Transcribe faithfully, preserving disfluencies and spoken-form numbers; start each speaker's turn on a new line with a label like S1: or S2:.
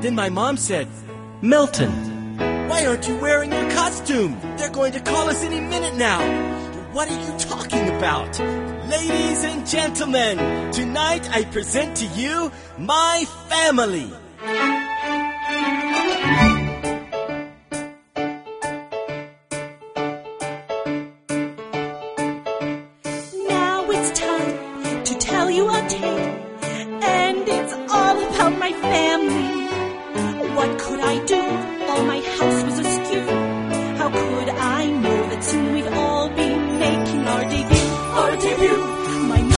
S1: Then my mom said, "Milton, why aren't you wearing your costume? They're going to call us any minute now." "What are you talking about?" "Ladies and gentlemen, tonight I present to you my family."